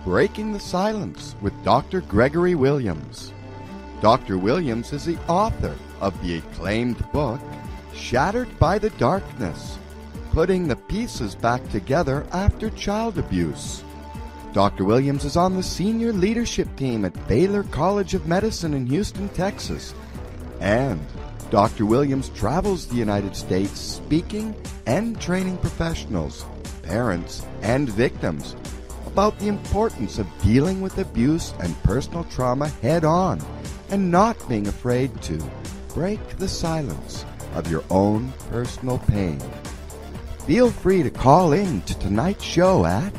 Breaking the Silence with Dr. Gregory Williams. Dr. Williams is the author of the acclaimed book, Shattered by the Darkness, Putting the Pieces Back Together After Child Abuse. Dr. Williams is on the senior leadership team at Baylor College of Medicine in Houston, Texas. And Dr. Williams travels the United States speaking and training professionals, parents, and victims about the importance of dealing with abuse and personal trauma head-on and not being afraid to break the silence of your own personal pain. Feel free to call in to tonight's show at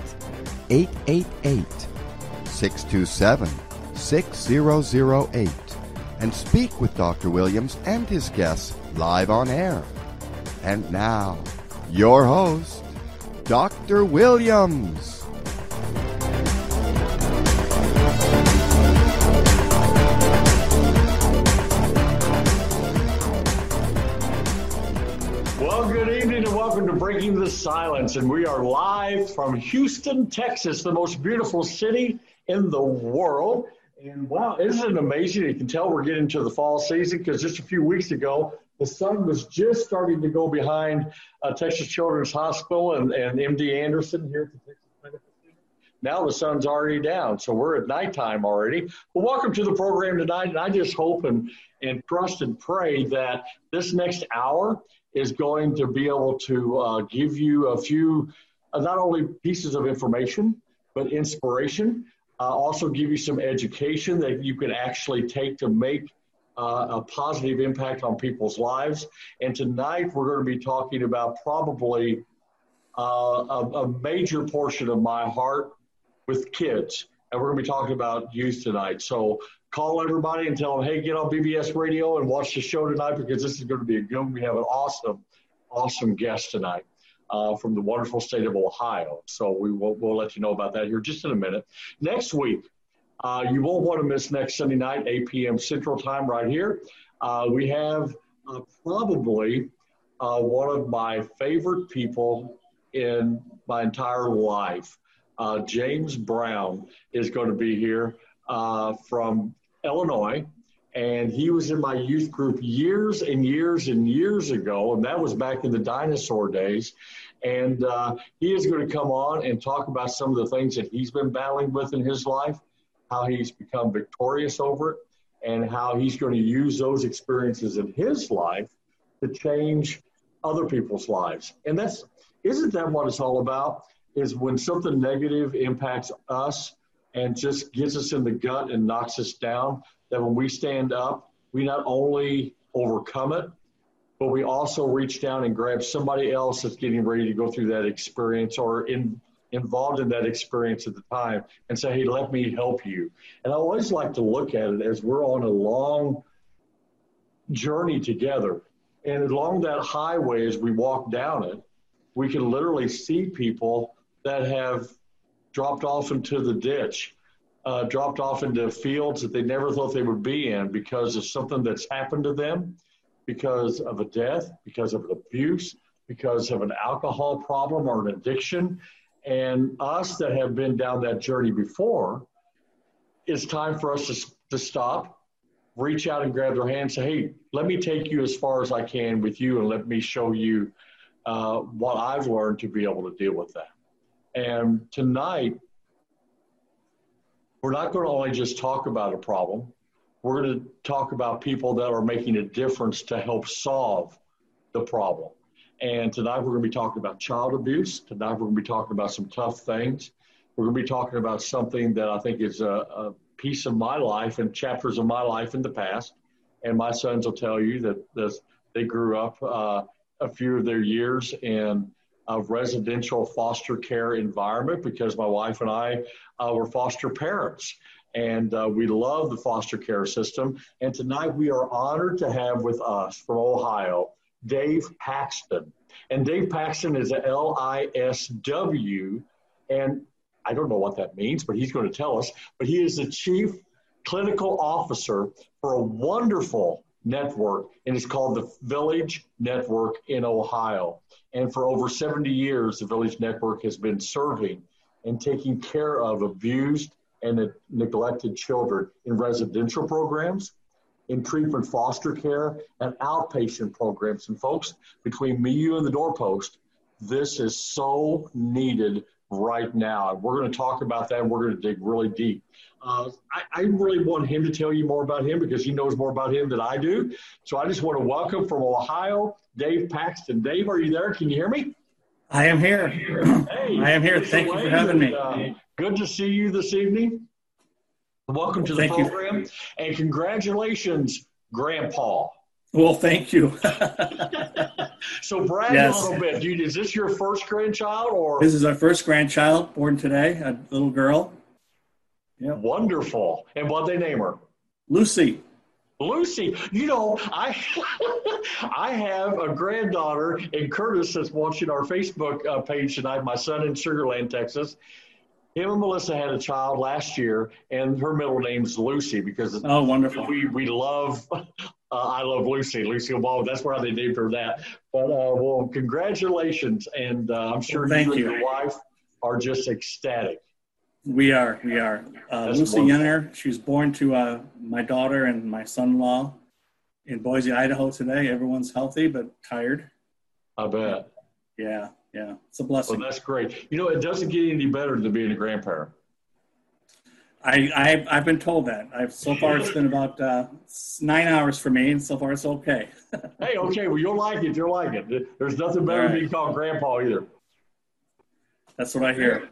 888-627-6008 and speak with Dr. Williams and his guests live on air. And now, your host, Dr. Williams. Well, good evening and welcome to Breaking the Silence. And we are live from Houston, Texas, the most beautiful city in the world. And wow, isn't it amazing? You can tell we're getting to the fall season because just a few weeks ago, the sun was just starting to go behind Texas Children's Hospital and MD Anderson here at the Texas Medical Center. Now the sun's already down, so we're at nighttime already. Well, welcome to the program tonight, and I just hope and trust and pray that this next hour is going to be able to give you a few, not only pieces of information, but inspiration. Also give you some education that you can actually take to make a positive impact on people's lives. And tonight we're going to be talking about probably a major portion of my heart with kids. And we're going to be talking about youth tonight. So call everybody and tell them, hey, get on BBS Radio and watch the show tonight because this is going to be a good one. We have an awesome guest tonight. From the wonderful state of Ohio. So we'll let you know about that here just in a minute. Next week, you won't want to miss next Sunday night, 8 p.m. Central Time right here. We have probably one of my favorite people in my entire life. James Brown is going to be here from Illinois. And he was in my youth group years and years and years ago, and that was back in the dinosaur days. And he is going to come on and talk about some of the things that he's been battling with in his life, how he's become victorious over it, and how he's going to use those experiences in his life to change other people's lives. And isn't that what it's all about? Is when something negative impacts us and just gets us in the gut and knocks us down, that when we stand up, we not only overcome it, but we also reach down and grab somebody else that's getting ready to go through that experience or involved in that experience at the time and say, hey, let me help you. And I always like to look at it as we're on a long journey together. And along that highway, as we walk down it, we can literally see people that have dropped off into the ditch, dropped off into fields that they never thought they would be in because of something that's happened to them, because of a death, because of an abuse, because of an alcohol problem or an addiction. And us that have been down that journey before, it's time for us to stop, reach out and grab their hand and say, hey, let me take you as far as I can with you and let me show you what I've learned to be able to deal with that. And tonight, we're not going to only just talk about a problem. We're going to talk about people that are making a difference to help solve the problem. And tonight we're going to be talking about child abuse. Tonight we're going to be talking about some tough things. We're going to be talking about something that I think is a piece of my life and chapters of my life in the past. And my sons will tell you that they grew up a few of their years in a residential foster care environment because my wife and I were foster parents. And we love the foster care system. And tonight we are honored to have with us from Ohio, Dave Paxton. And Dave Paxton is a LISW. And I don't know what that means, but he's going to tell us. But he is the chief clinical officer for a wonderful network, and it's called the Village Network in Ohio. And for over 70 years, the Village Network has been serving and taking care of abused and neglected children in residential programs, in treatment foster care, and outpatient programs. And folks, between me, you, and the doorpost, this is so needed right now. We're going to talk about that, and we're going to dig really deep. I really want him to tell you more about him because he knows more about him than I do. So I just want to welcome from Ohio, Dave Paxton. Dave, are you there? Can you hear me? I am here. Hey, I am here. Thank you for having me. Good to see you this evening. Welcome to the program. And congratulations, Grandpa. Well, thank you. So brag a little bit. Is this your first grandchild? Or This is our first grandchild born today, a little girl. Yep. Wonderful. And what'd they name her? Lucy. Lucy. You know, I have a granddaughter, and Curtis that's watching our Facebook page tonight, my son in Sugar Land, Texas. Him and Melissa had a child last year, and her middle name's Lucy because wonderful. We love I love Lucy Obama. That's why they named her that. But well, congratulations, and I'm sure you and your wife are just ecstatic. We are. Lucy Yenner, she was born to my daughter and my son-in-law in Boise, Idaho today. Everyone's healthy but tired. I bet. Yeah. It's a blessing. Well, that's great. You know, it doesn't get any better than being a grandparent. I've been told that. So far it's been about 9 hours for me, and so far it's okay. Hey, okay. Well, you'll like it. You'll like it. There's nothing better than being called Grandpa either. That's what I hear.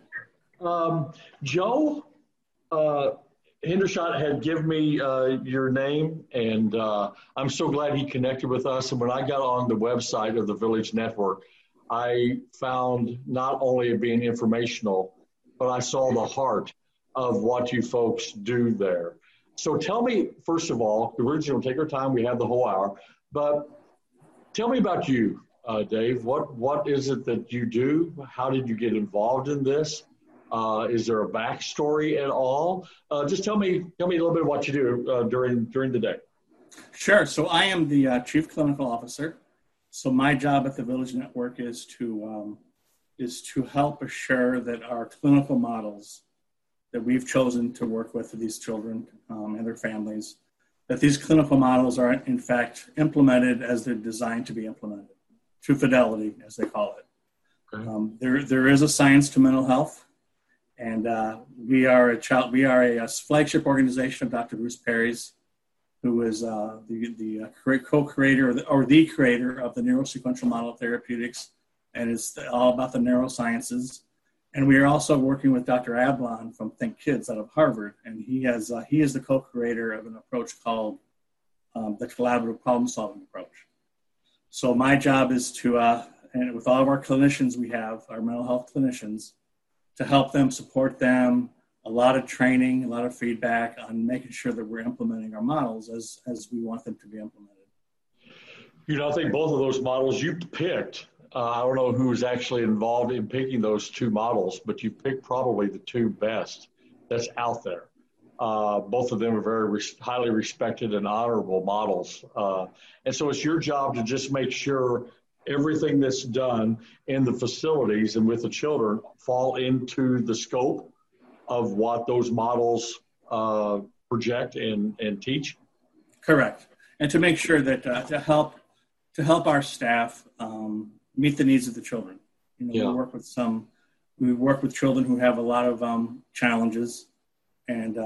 Joe Hendershot had given me your name, and I'm so glad he connected with us. And when I got on the website of the Village Network, I found not only it being informational, but I saw the heart of what you folks do there. So tell me, first of all, we're just going to take our time. We have the whole hour. But tell me about you, Dave. What is it that you do? How did you get involved in this? Is there a backstory at all? Just tell me a little bit of what you do during the day. Sure. So I am the Chief Clinical Officer. So my job at the Village Network is to help assure that our clinical models that we've chosen to work with these children and their families, that these clinical models are in fact implemented as they're designed to be implemented, to fidelity, as they call it. Okay. There is a science to mental health. And we are a flagship organization of Dr. Bruce Perry's, who is the co-creator or the creator of the neurosequential model of therapeutics, and it's all about the neurosciences. And we are also working with Dr. Ablon from Think Kids out of Harvard, and he is the co-creator of an approach called the collaborative problem-solving approach. So my job is to, and with all of our clinicians we have, our mental health clinicians, to help them, support them, a lot of training, a lot of feedback on making sure that we're implementing our models as we want them to be implemented. You know, I think both of those models you picked, I don't know who was actually involved in picking those two models, but you picked probably the two best that's out there. Both of them are very highly respected and honorable models. And so it's your job to just make sure everything that's done in the facilities and with the children fall into the scope of what those models project and teach? Correct. And to make sure that to help our staff meet the needs of the children. You know, we work with children who have a lot of challenges, and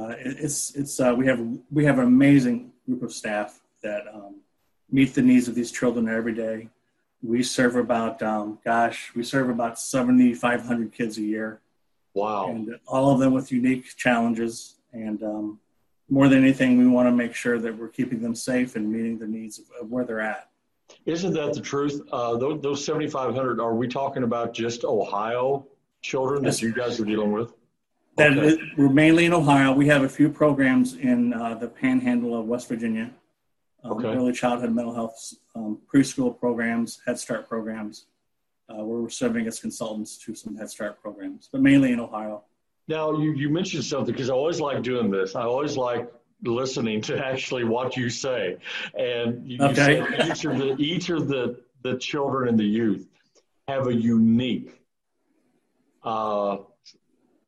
we have an amazing group of staff that meet the needs of these children every day. We serve about 7,500 kids a year. Wow. And all of them with unique challenges. And more than anything, we want to make sure that we're keeping them safe and meeting the needs of where they're at. Isn't that the truth? Those 7,500, are we talking about just Ohio children that you guys are dealing with? We're mainly in Ohio. We have a few programs in the panhandle of West Virginia. Early childhood mental health preschool programs, Head Start programs, where we're serving as consultants to some Head Start programs, but mainly in Ohio. Now, you mentioned something, because I always like doing this. I always like listening to actually what you say. And you said each of the children and the youth have a unique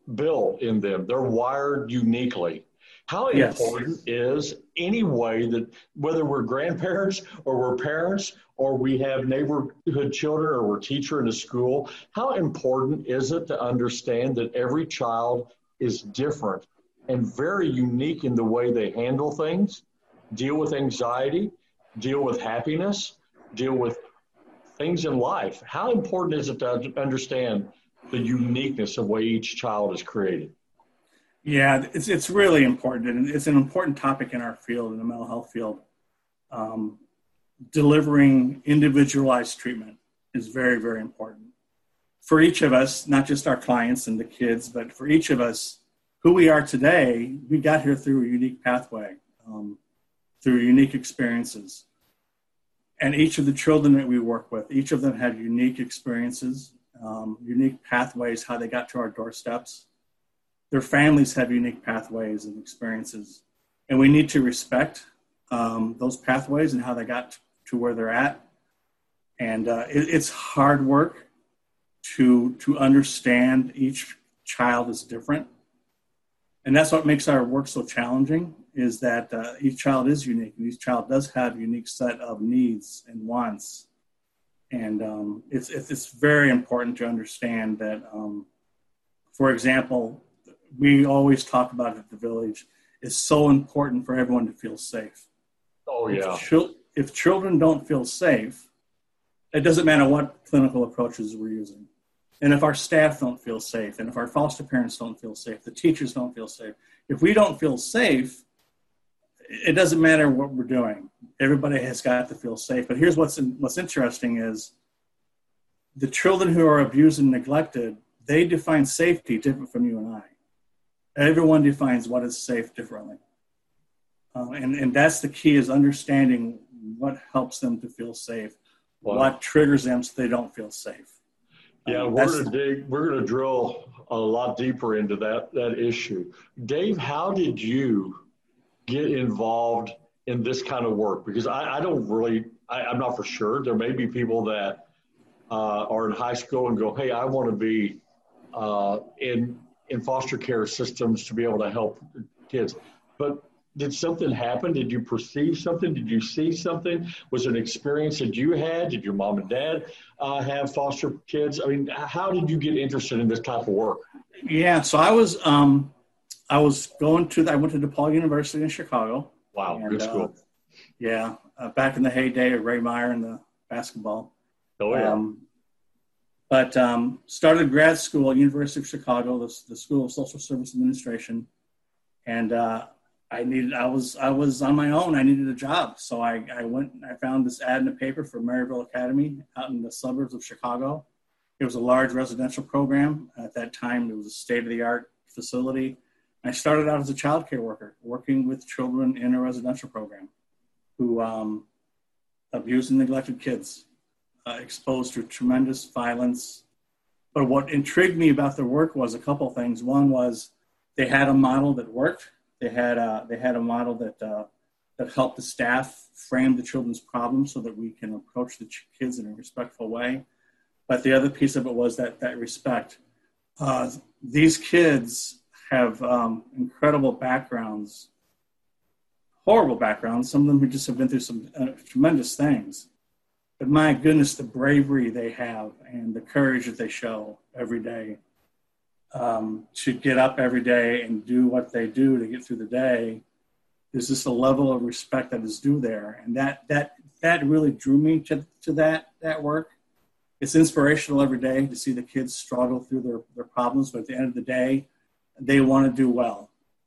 built in them. They're wired uniquely. How Yes. important is any way that, whether we're grandparents or we're parents or we have neighborhood children or we're teacher in a school, how important is it to understand that every child is different and very unique in the way they handle things, deal with anxiety, deal with happiness, deal with things in life? How important is it to understand the uniqueness of the way each child is created? Yeah, it's really important, and it's an important topic in our field, in the mental health field. Delivering individualized treatment is very, very important for each of us, not just our clients and the kids, but for each of us, who we are today. We got here through a unique pathway, through unique experiences. And each of the children that we work with, each of them have unique experiences, unique pathways, how they got to our doorsteps. Their families have unique pathways and experiences. And we need to respect those pathways and how they got to where they're at. And it's hard work to understand each child is different. And that's what makes our work so challenging, is that each child is unique, and each child does have a unique set of needs and wants. And it's very important to understand that, for example, we always talk about it at the village, it's so important for everyone to feel safe. Oh, yeah. If children don't feel safe, it doesn't matter what clinical approaches we're using. And if our staff don't feel safe, and if our foster parents don't feel safe, the teachers don't feel safe, if we don't feel safe, it doesn't matter what we're doing. Everybody has got to feel safe. But here's what's interesting is the children who are abused and neglected, they define safety different from you and I. Everyone defines what is safe differently. And that's the key, is understanding what helps them to feel safe, what triggers them so they don't feel safe. Yeah, we're going to drill a lot deeper into that issue. Dave, how did you get involved in this kind of work? Because I'm not for sure. There may be people that are in high school and go, hey, I want to be in foster care systems to be able to help kids. But did something happen? Did you perceive something? Did you see something? Was it an experience that you had? Did your mom and dad have foster kids? I mean, how did you get interested in this type of work? Yeah, so I went to DePaul University in Chicago. Wow, good school. Back in the heyday of Ray Meyer and the basketball. Oh, yeah. But started grad school at University of Chicago, the School of Social Service Administration, and I was on my own. I needed a job, so I went and I found this ad in the paper for Maryville Academy out in the suburbs of Chicago. It was a large residential program at that time. It was a state-of-the-art facility. I started out as a child care worker, working with children in a residential program who abused and neglected kids. Exposed to tremendous violence. But what intrigued me about their work was a couple of things. One was they had a model that worked. They had a model that helped the staff frame the children's problems so that we can approach the kids in a respectful way. But the other piece of it was that respect. These kids have incredible backgrounds, horrible backgrounds. Some of them who just have been through some tremendous things. But my goodness, the bravery they have and the courage that they show every day to get up every day and do what they do to get through the day. There's just a level of respect that is due there. And that really drew me to that work. It's inspirational every day to see the kids struggle through their problems, but at the end of the day, they want to do well.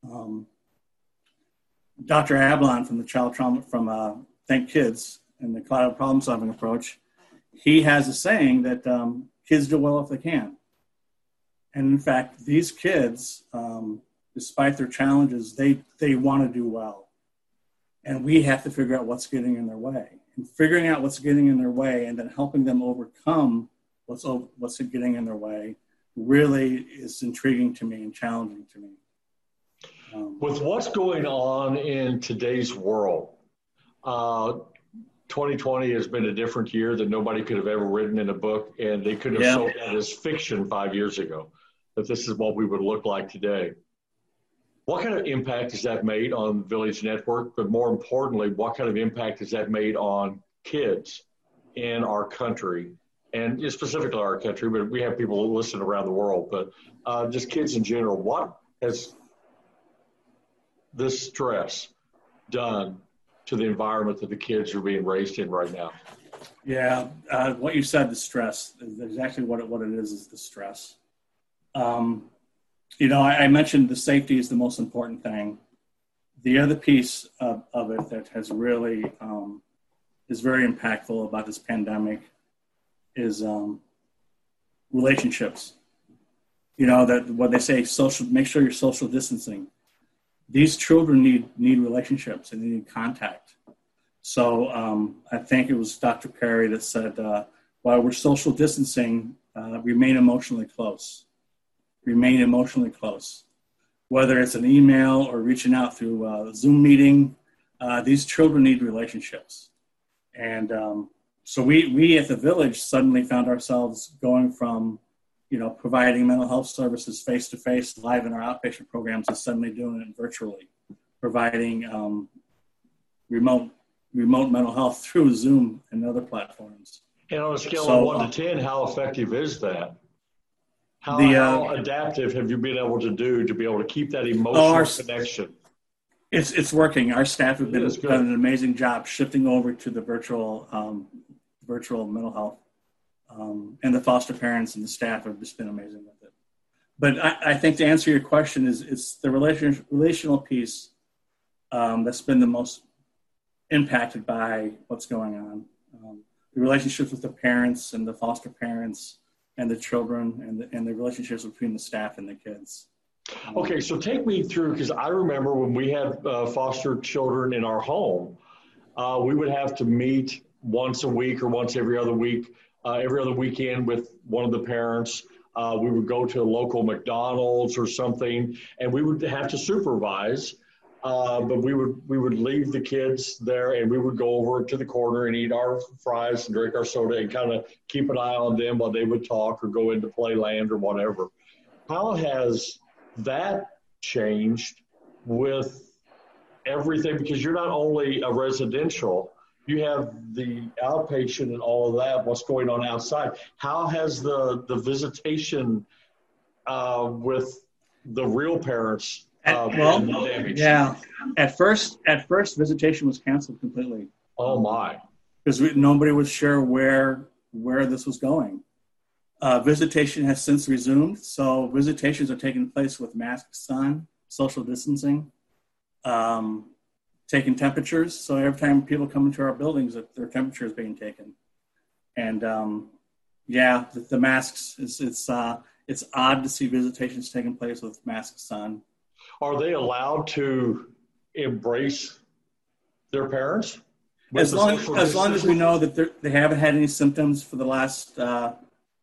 Dr. Ablon from the Child Trauma, from Think Kids, and the cloud problem solving approach, he has a saying that kids do well if they can. And in fact, these kids, despite their challenges, they want to do well. And we have to figure out what's getting in their way. And figuring out what's getting in their way and then helping them overcome what's getting in their way really is intriguing to me and challenging to me. With what's going on in today's world, 2020 has been a different year that nobody could have ever written in a book, and they could have sold that as fiction 5 years ago. that this is what we would look like today. What kind of impact has that made on Village Network? But more importantly, what kind of impact has that made on kids in our country, and specifically our country, but we have people who listen around the world, but just kids in general? What has this stress done to the environment that the kids are being raised in right now? Yeah, what you said, the stress, is exactly what it is the stress. I mentioned the safety is the most important thing. The other piece of it that has really is very impactful about this pandemic is relationships. That what they say, make sure you're social distancing. These children need relationships and they need contact. So I think it was Dr. Perry that said, while we're social distancing, remain emotionally close. Remain emotionally close. Whether it's an email or reaching out through a Zoom meeting, these children need relationships. And so we at the Village suddenly found ourselves going from, providing mental health services face-to-face live in our outpatient programs to suddenly doing it virtually, providing remote mental health through Zoom and other platforms. And on a scale of 1 to 10, how effective is that? How adaptive have you been able to do to be able to keep that emotional connection? It's working. Our staff have done an amazing job shifting over to the virtual mental health, and the foster parents and the staff have just been amazing with it. But I think to answer your question it's the relational piece that's been the most impacted by what's going on. The relationships with the parents and the foster parents and the children and the relationships between the staff and the kids. Okay, so take me through, because I remember when we had foster children in our home, we would have to meet once a week or once every other weekend with one of the parents. We would go to a local McDonald's or something, and we would have to supervise. But we would leave the kids there, and we would go over to the corner and eat our fries and drink our soda and kind of keep an eye on them while they would talk or go into playland or whatever. How has that changed with everything? Because you're not only a residential, you have the outpatient and all of that, what's going on outside. How has the visitation with the real parents yeah. At first, visitation was canceled completely. Oh my! Because nobody was sure where this was going. Visitation has since resumed, so visitations are taking place with masks on, social distancing, taking temperatures. So every time people come into our buildings, their temperature is being taken. And the masks it's odd to see visitations taking place with masks on. Are they allowed to embrace their parents? As long as we know that they haven't had any symptoms for the last 2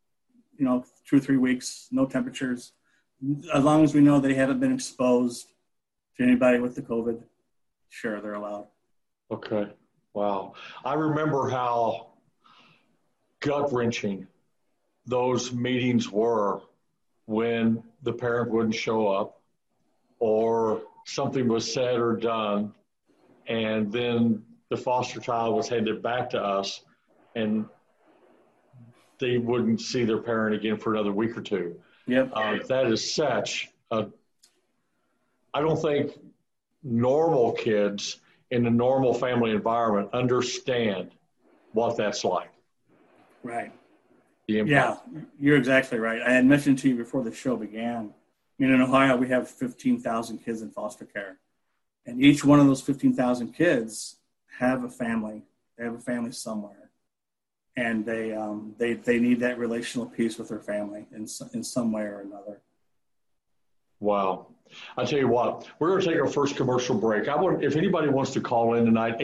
or 3 weeks, no temperatures. As long as we know they haven't been exposed to anybody with the COVID, sure, they're allowed. Okay. Wow. I remember how gut-wrenching those meetings were when the parent wouldn't show up or something was said or done, and then the foster child was handed back to us, and they wouldn't see their parent again for another week or two. Yep. That is such a, I don't think normal kids in a normal family environment understand what that's like. Right. Yeah, you're exactly right. I had mentioned to you before the show began, in Ohio, we have 15,000 kids in foster care. And each one of those 15,000 kids have a family. They have a family somewhere. And they need that relational piece with their family in some way or another. Wow. I tell you what, we're going to take our first commercial break. If anybody wants to call in tonight,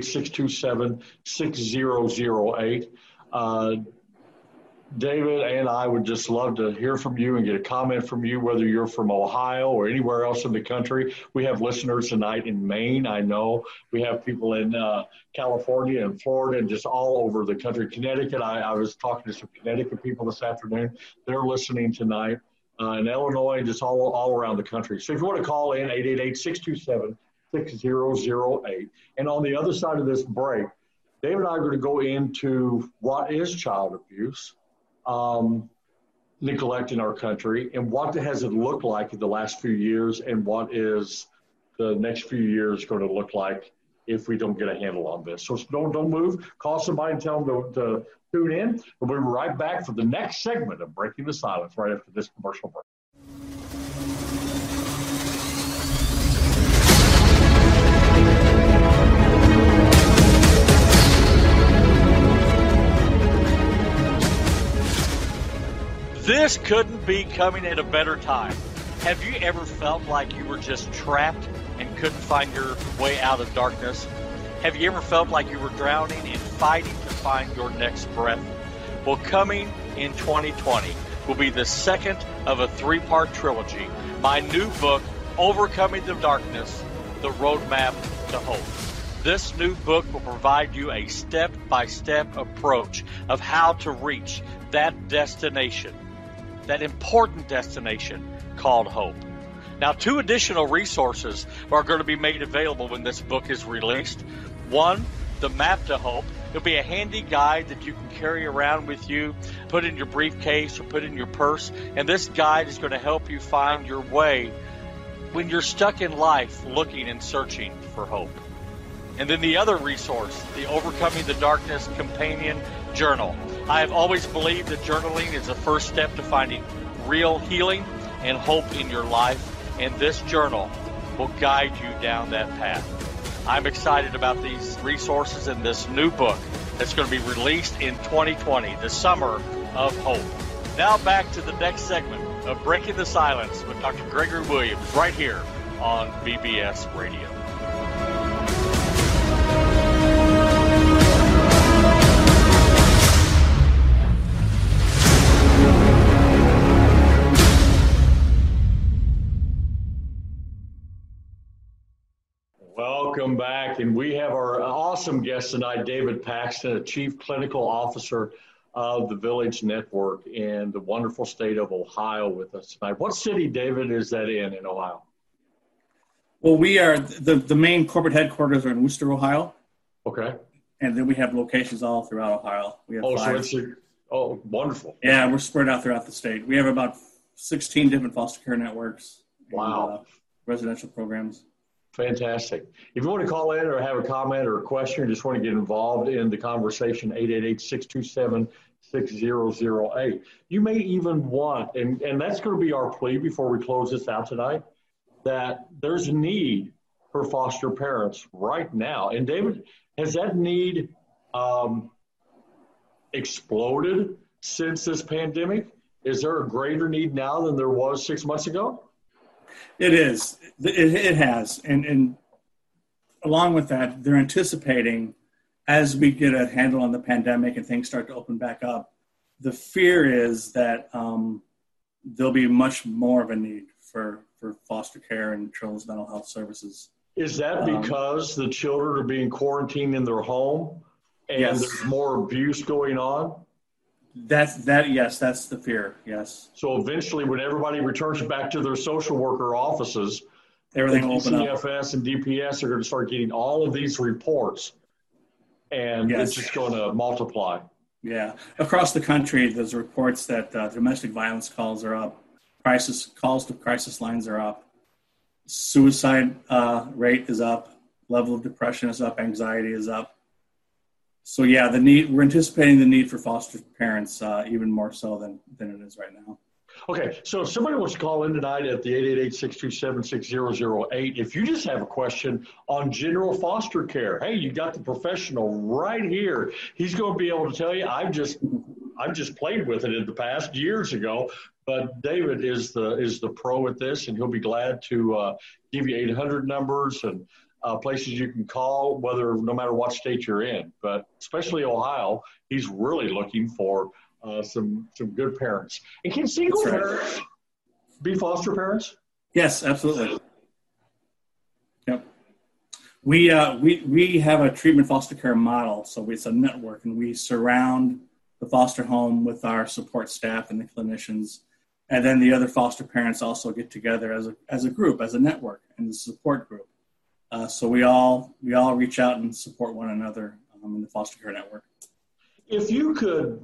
888-627-6008. David and I would just love to hear from you and get a comment from you, whether you're from Ohio or anywhere else in the country. We have listeners tonight in Maine, I know. We have people in California and Florida and just all over the country. Connecticut, I was talking to some Connecticut people this afternoon. They're listening tonight. in Illinois and just all around the country. So if you want to call in, 888-627-6008. And on the other side of this break, David and I are going to go into what is child abuse, neglect in our country, and what has it looked like in the last few years, and what is the next few years going to look like if we don't get a handle on this. So don't move. Call somebody and tell them to tune in. We'll be right back for the next segment of Breaking the Silence right after this commercial break. This couldn't be coming at a better time. Have you ever felt like you were just trapped and couldn't find your way out of darkness? Have you ever felt like you were drowning and fighting to find your next breath? Well, coming in 2020 will be the second of a three-part trilogy. My new book, Overcoming the Darkness, The Roadmap to Hope. This new book will provide you a step-by-step approach of how to reach that destination, that important destination called hope. Now, 2 additional resources are going to be made available when this book is released. One, the Map to Hope. It'll be a handy guide that you can carry around with you, put in your briefcase or put in your purse. And this guide is going to help you find your way when you're stuck in life looking and searching for hope. And then the other resource, the Overcoming the Darkness Companion Journal. I have always believed that journaling is the first step to finding real healing and hope in your life, and this journal will guide you down that path. I'm excited about these resources in this new book that's going to be released in 2020, the Summer of Hope. Now back to the next segment of Breaking the Silence with Dr. Gregory Williams right here on BBS Radio. Welcome back, and we have our awesome guest tonight, David Paxton, a Chief Clinical Officer of the Village Network in the wonderful state of Ohio with us tonight. What city, David, is that in Ohio? Well, we are, the main corporate headquarters are in Worcester, Ohio. Okay. And then we have locations all throughout Ohio. We have 5. So wonderful. Yeah, we're spread out throughout the state. We have about 16 different foster care networks. Wow. And, residential programs. Fantastic. If you want to call in or have a comment or a question, or just want to get involved in the conversation, 888-627-6008. You may even want, and that's going to be our plea before we close this out tonight, that there's a need for foster parents right now. And David, has that need exploded since this pandemic? Is there a greater need now than there was 6 months ago? It is. It has. And along with that, they're anticipating as we get a handle on the pandemic and things start to open back up, the fear is that there'll be much more of a need for foster care and children's mental health services. Is that because the children are being quarantined in their home and yes. There's more abuse going on? Yes, that's the fear, yes. So eventually when everybody returns back to their social worker offices, everything will open up. CFS and DPS are going to start getting all of these reports, and yes. It's just going to multiply. Yeah. Across the country, there's reports that domestic violence calls are up, calls to crisis lines are up, suicide rate is up, level of depression is up, anxiety is up. So yeah, we're anticipating the need for foster parents even more so than it is right now. Okay, so if somebody wants to call in tonight at the 888-627-6008, if you just have a question on general foster care, hey, you got the professional right here. He's going to be able to tell you. I've just played with it in the past years ago, but David is the pro at this, and he'll be glad to give you 800 numbers and places you can call, no matter what state you're in. But especially Ohio, he's really looking for some good parents. And can single parents be foster parents? Yes, absolutely. Yep. We have a treatment foster care model, so it's a network, and we surround the foster home with our support staff and the clinicians And then the other foster parents also get together as a group, as a network, and a support group. So we all reach out and support one another in the foster care network. If you could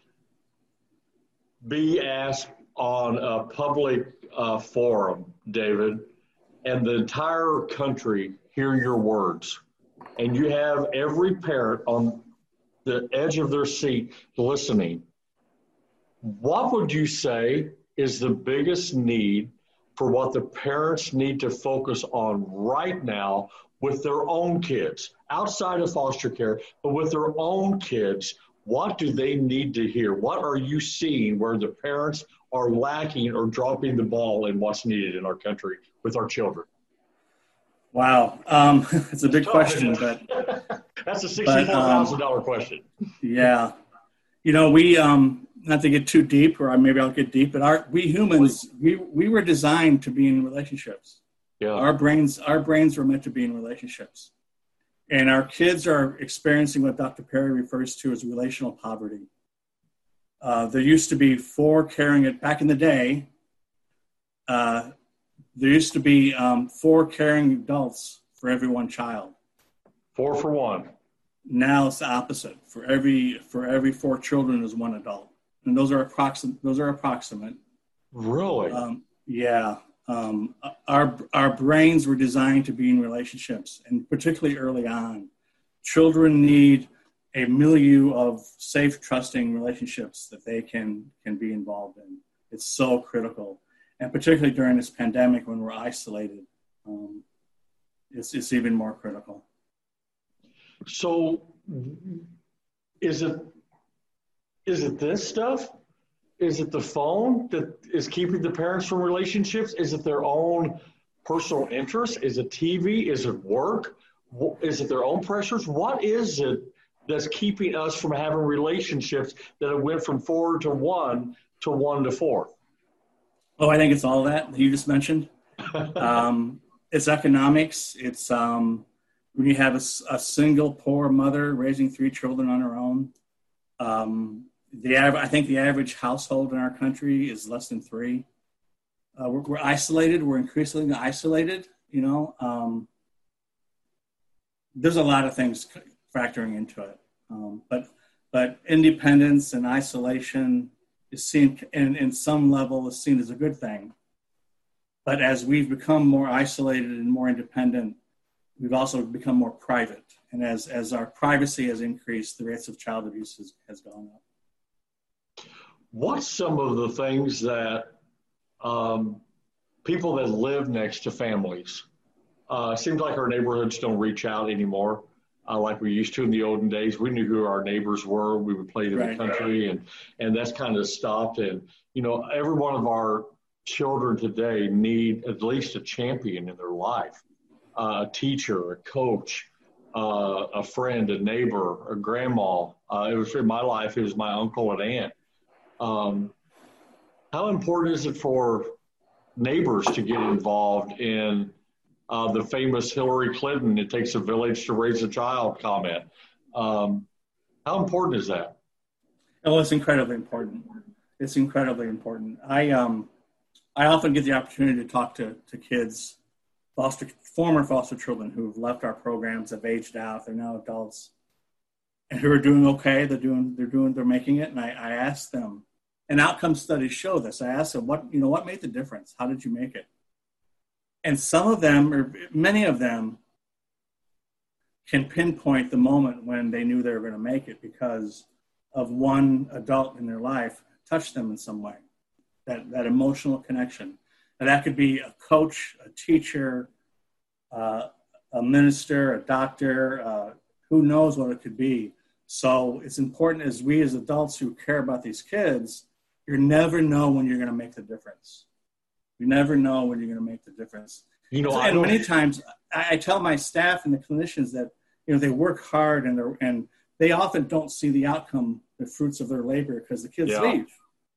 be asked on a public forum, David, and the entire country hear your words, and you have every parent on the edge of their seat listening, what would you say is the biggest need for what the parents need to focus on right now with their own kids, outside of foster care, but with their own kids? What do they need to hear? What are you seeing where the parents are lacking or dropping the ball in what's needed in our country with our children? Wow. It's a big question, but that's a $64,000 question. Yeah. You know, we, not to get too deep, or maybe I'll get deep, but we humans, we were designed to be in relationships. Yeah. Our brains were meant to be in relationships. And our kids are experiencing what Dr. Perry refers to as relational poverty. There used to be back in the day, there used to be 4 caring adults for every one child. 4 for 1. Now it's the opposite. For every 4 children is 1 adult. And those are approximate. Really? Yeah. Our brains were designed to be in relationships, and particularly early on. Children need a milieu of safe, trusting relationships that they can be involved in. It's so critical. And particularly during this pandemic when we're isolated, it's even more critical. So is it this stuff? Is it the phone that is keeping the parents from relationships? Is it their own personal interest? Is it TV? Is it work? Is it their own pressures? What is it that's keeping us from having relationships that have went from 4 to 1 to 1 to 4? Oh, I think it's all that you just mentioned. It's economics. It's when you have a single poor mother raising 3 children on her own. I think the average household in our country is less than 3. We're isolated. We're increasingly isolated. You know, there's a lot of things factoring into it. But independence and isolation is seen, in some level, is seen as a good thing. But as we've become more isolated and more independent, we've also become more private. And as our privacy has increased, the rates of child abuse has gone up. What's some of the things that people that live next to families, seems like our neighborhoods don't reach out anymore like we used to in the olden days. We knew who our neighbors were. We would play in the country, and that's kind of stopped. And, you know, every one of our children today need at least a champion in their life, a teacher, a coach, a friend, a neighbor, a grandma. It was in my life, it was my uncle and aunt. How important is it for neighbors to get involved in the famous Hillary Clinton, "It takes a village to raise a child" comment? How important is that? Oh, it's incredibly important. It's incredibly important. I often get the opportunity to talk to kids, former foster children who've left our programs, have aged out, they're now adults, and who are doing okay. They're making it. And I ask them, and outcome studies show this. I ask them, what made the difference? How did you make it? And some of them, or many of them, can pinpoint the moment when they knew they were going to make it because of one adult in their life touched them in some way. That emotional connection. And that could be a coach, a teacher, a minister, a doctor, who knows what it could be. So it's important as adults who care about these kids, you never know when you're going to make the difference. You never know when you're going to make the difference. You know, and many times I tell my staff and the clinicians that, you know, they work hard and they often don't see the outcome, the fruits of their labor because the kids leave.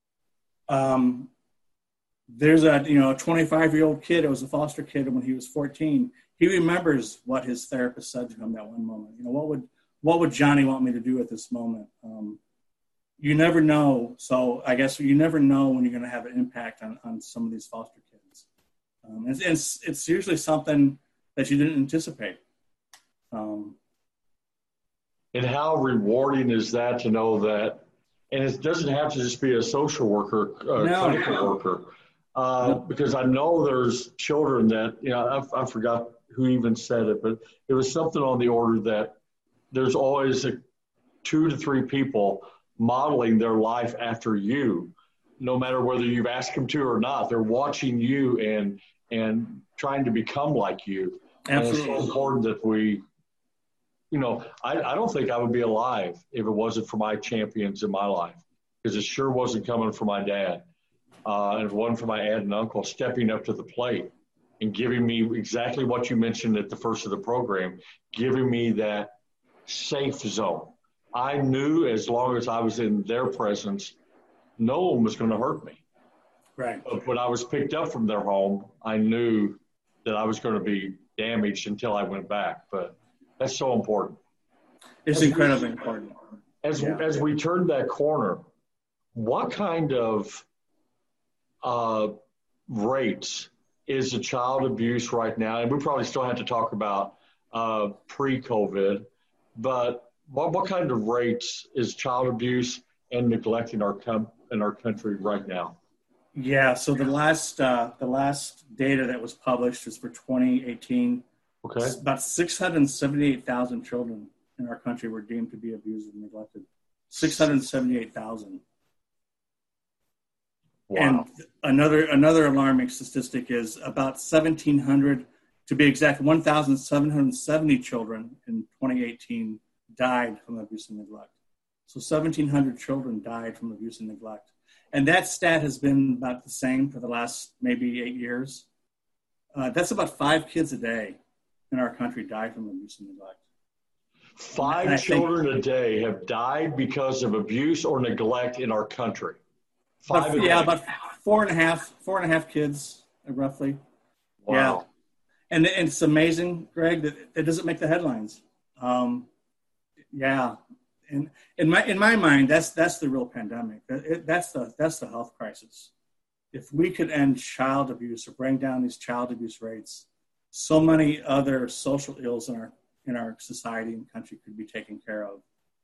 There's a 25-year-old kid, it was a foster kid when he was 14. He remembers what his therapist said to him that one moment. You know, what would Johnny want me to do at this moment? you never know. So I guess you never know when you're going to have an impact on some of these foster kids. It's usually something that you didn't anticipate. And how rewarding is that to know that, and it doesn't have to just be a social worker, clinical worker, because I know there's children that, I forgot who even said it, but it was something on the order that there's always 2 to 3 people modeling their life after you, no matter whether you've asked them to or not. They're watching you and trying to become like you. Absolutely. And it's so important that we, I don't think I would be alive if it wasn't for my champions in my life, because it sure wasn't coming from my dad. And it wasn't for my aunt and uncle stepping up to the plate and giving me exactly what you mentioned at the first of the program, giving me that safe zone. I knew as long as I was in their presence, no one was going to hurt me. Right. But when I was picked up from their home, I knew that I was going to be damaged until I went back. But that's so important. It's incredibly important. As we turned that corner, what kind of rates is the child abuse right now? And we probably still have to talk about pre-COVID, but what kind of rates is child abuse and neglect in our country right now? Yeah, so the last data that was published is for 2018. Okay. About 678,000 children in our country were deemed to be abused and neglected. 678,000. Wow. And another alarming statistic is about 1,700, to be exact, 1,770 children in 2018 died from abuse and neglect. So 1,700 children died from abuse and neglect. And that stat has been about the same for the last maybe 8 years. That's about 5 kids a day in our country die from abuse and neglect. 5 children a day have died because of abuse or neglect in our country. 5 a day. Yeah, about four and a half kids, roughly. Wow. Yeah. And it's amazing, Greg, that it doesn't make the headlines. Yeah. And in my mind, that's the real pandemic. That's the health crisis. If we could end child abuse or bring down these child abuse rates, so many other social ills in our society and country could be taken care of.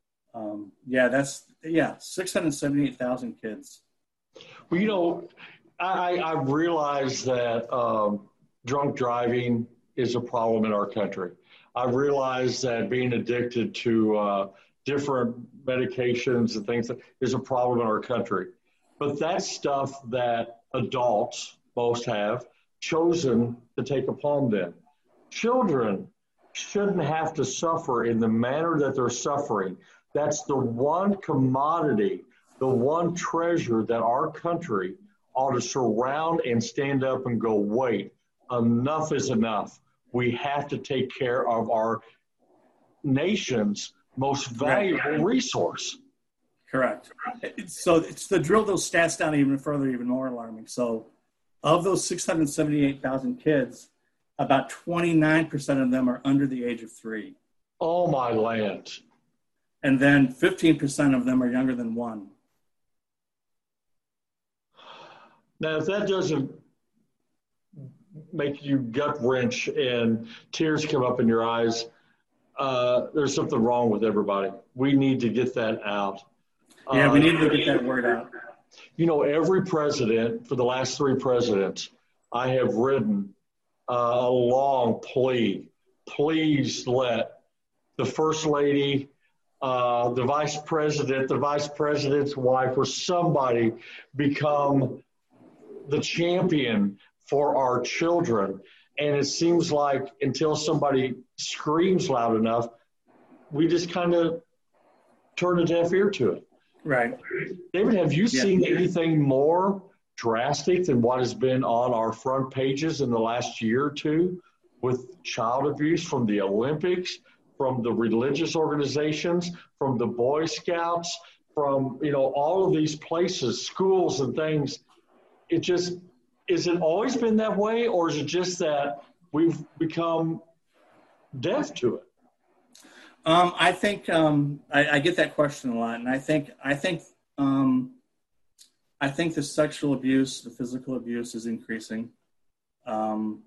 678,000 kids. Well, I realize that drunk driving is a problem in our country. I realize that being addicted to different medications and things is a problem in our country. But that's stuff that adults, most have, chosen to take upon them. Children shouldn't have to suffer in the manner that they're suffering. That's the one commodity, the one treasure that our country ought to surround and stand up and go, wait, enough is enough. We have to take care of our nation's most valuable resource. Correct. So it's to drill those stats down even further, even more alarming. So of those 678,000 kids, about 29% of them are under the age of 3. Oh, my land. And then 15% of them are younger than 1. Now, if that doesn't make you gut wrench and tears come up in your eyes, there's something wrong with everybody. We need to get that out. Yeah, we need to get that word out. Every president, for the last 3 presidents, I have written a long plea. Please let the First Lady, the Vice President, the Vice President's wife, or somebody become the champion for our children. And it seems like until somebody screams loud enough, we just kind of turn a deaf ear to it. Right. David, have you seen anything more drastic than what has been on our front pages in the last year or two with child abuse from the Olympics, from the religious organizations, from the Boy Scouts, from, all of these places, schools and things? Is it always been that way, or is it just that we've become deaf to it? I think I get that question a lot, and I think I think the sexual abuse, the physical abuse is increasing. And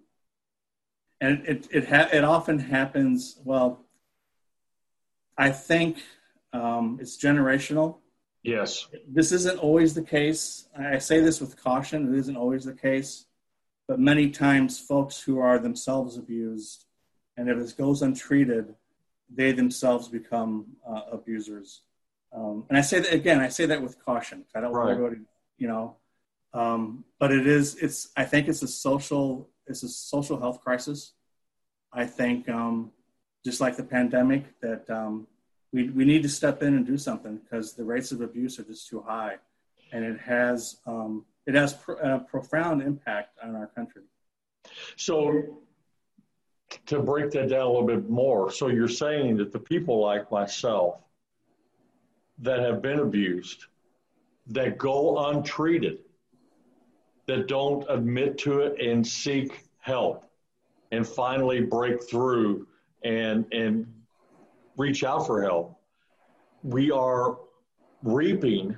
it often happens, well, I think it's generational. Yes. This isn't always the case. I say this with caution. It isn't always the case. But many times folks who are themselves abused, and if this goes untreated, they themselves become abusers. And I say that with caution. I don't want to go to, but I think it's a social health crisis. I think just like the pandemic that we need to step in and do something because the rates of abuse are just too high, and it has a profound impact on our country. So to break that down a little bit more, so you're saying that the people like myself that have been abused, that go untreated, that don't admit to it and seek help and finally break through and reach out for help, we are reaping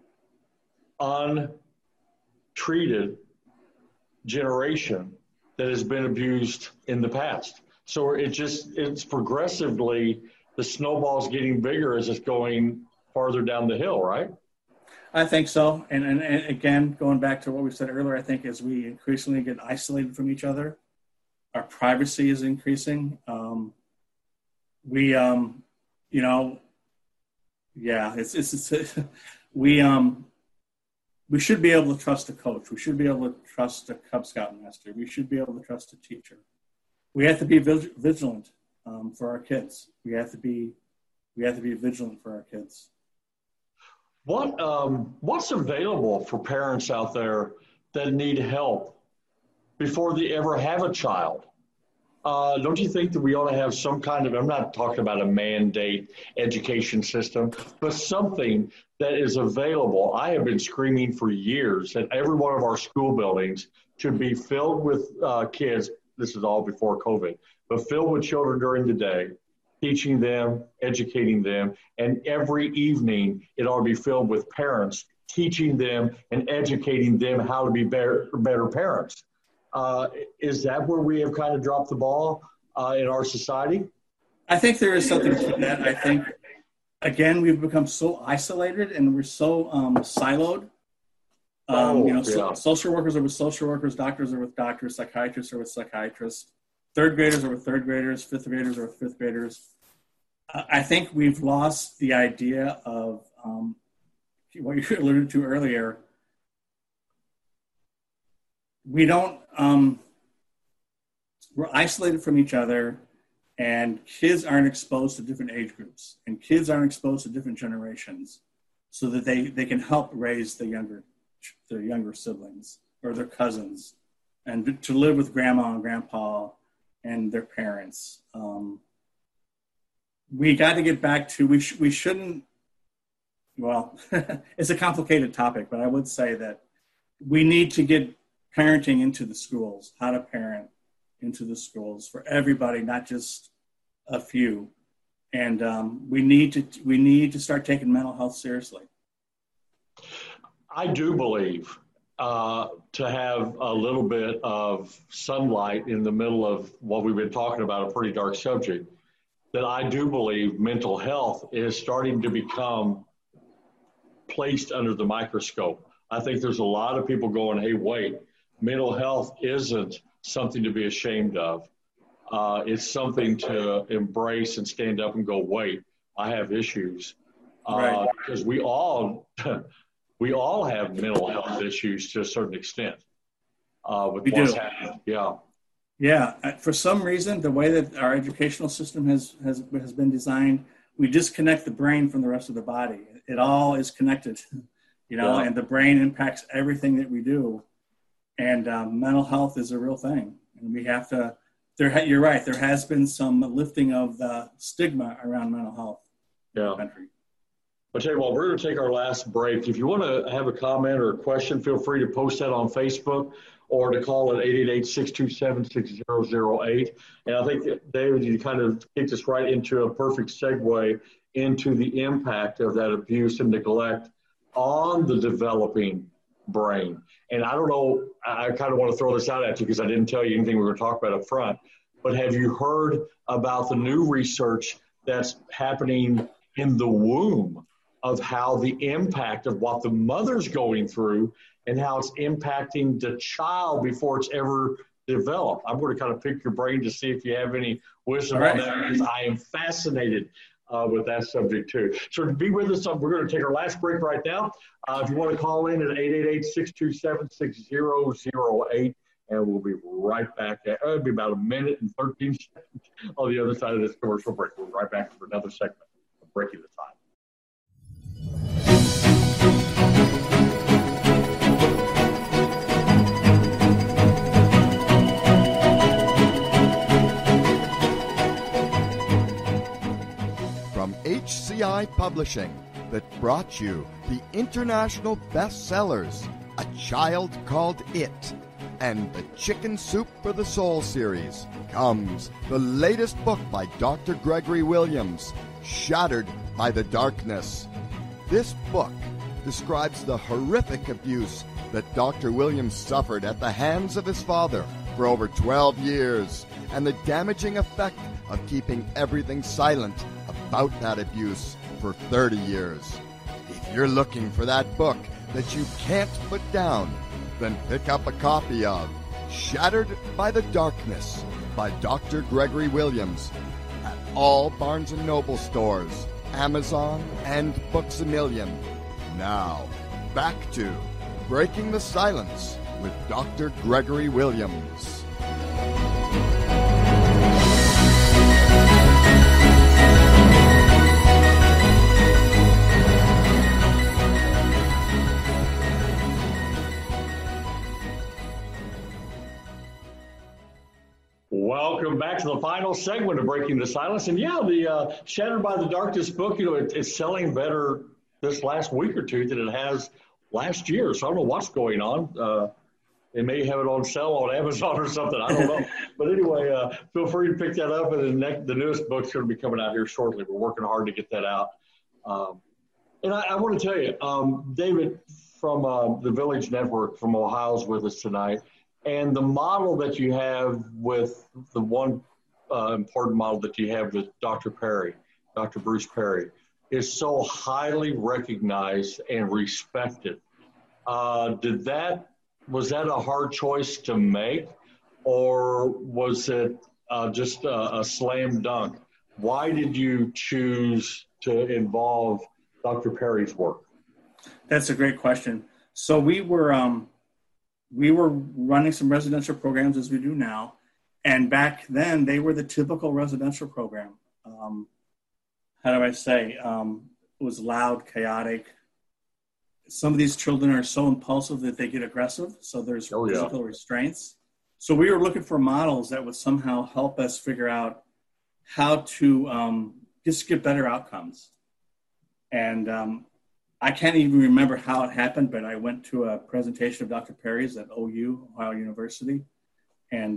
untreated generation that has been abused in the past. So it's progressively, the snowball's getting bigger as it's going farther down the hill, right? I think so. And again, going back to what we said earlier, I think as we increasingly get isolated from each other, our privacy is increasing. We should be able to trust a coach. We should be able to trust a Cub Scout master. We should be able to trust a teacher. We have to be vigilant for our kids. We have to be vigilant for our kids. What's available for parents out there that need help before they ever have a child? Don't you think that we ought to have some kind of, I'm not talking about a mandate education system, but something that is available? I have been screaming for years that every one of our school buildings should be filled with kids. This is all before COVID, but filled with children during the day, teaching them, educating them, and every evening it ought to be filled with parents, teaching them and educating them how to be better parents. Is that where we have kind of dropped the ball in our society? I think there is something to that. I think, again, we've become so isolated and we're so siloed. Social workers are with social workers, doctors are with doctors, psychiatrists are with psychiatrists, third graders are with third graders, fifth graders are with fifth graders. I think we've lost the idea of what you alluded to earlier. We're isolated from each other, and kids aren't exposed to different age groups, and kids aren't exposed to different generations so that they can help raise their younger siblings or their cousins and to live with grandma and grandpa and their parents. We got to get back to, we shouldn't, well, it's a complicated topic, but I would say that we need to get parenting into the schools, how to parent into the schools for everybody, not just a few. And we need to start taking mental health seriously. I do believe to have a little bit of sunlight in the middle of what we've been talking about, a pretty dark subject, that I do believe mental health is starting to become placed under the microscope. I think there's a lot of people going, hey, wait, mental health isn't something to be ashamed of. It's something to embrace and stand up and go, wait, I have issues. Right. Because we all have mental health issues to a certain extent with what's happening. Yeah. Yeah. For some reason, the way that our educational system has been designed, we disconnect the brain from the rest of the body. It all is connected, and the brain impacts everything that we do. And mental health is a real thing. And we have to, you're right, there has been some lifting of the stigma around mental health in the country. I'll tell you what, we're going to take our last break. If you want to have a comment or a question, feel free to post that on Facebook or to call at 888-627-6008. And I think, David, you kind of kicked us right into a perfect segue into the impact of that abuse and neglect on the developing brain. And I don't know, I kind of want to throw this out at you because I didn't tell you anything we were going to talk about up front, but have you heard about the new research that's happening in the womb of how the impact of what the mother's going through and how it's impacting the child before it's ever developed? I'm going to kind of pick your brain to see if you have any wisdom on that, because I am fascinated with that subject too. So to be with us, we're going to take our last break right now. If you want to call in at 888-627-6008, and we'll be right back. It'll be about a minute and 13 seconds on the other side of this commercial break. We'll be right back for another segment of Breaking the Silence. From HCI Publishing, that brought you the international bestsellers, A Child Called It, and the Chicken Soup for the Soul series, comes the latest book by Dr. Gregory Williams, Shattered by the Darkness. This book describes the horrific abuse that Dr. Williams suffered at the hands of his father for over 12 years, and the damaging effect of keeping everything silent about that abuse for 30 years. If you're looking for that book that you can't put down, then pick up a copy of Shattered by the Darkness by Dr. Gregory Williams at all Barnes & Noble stores, Amazon, and Books A Million. Now, back to Breaking the Silence with Dr. Gregory Williams. Welcome back to the final segment of Breaking the Silence. And yeah, the Shattered by the Darkness book, it's selling better this last week or two than it has last year. So I don't know what's going on. They may have it on sale on Amazon or something. I don't know. But anyway, feel free to pick that up. And the newest book's going to be coming out here shortly. We're working hard to get that out. And I want to tell you, David from the Village Network from Ohio's with us tonight. And the model that you have with the one important model that you have with Dr. Perry, Dr. Bruce Perry, is so highly recognized and respected. Was that a hard choice to make, or was it just a slam dunk? Why did you choose to involve Dr. Perry's work? That's a great question. So we were running some residential programs as we do now. And back then, they were the typical residential program. How do I say? It was loud, chaotic. Some of these children are so impulsive that they get aggressive. So there's physical restraints. So we were looking for models that would somehow help us figure out how to just get better outcomes. And I can't even remember how it happened, but I went to a presentation of Dr. Perry's at OU, Ohio University, and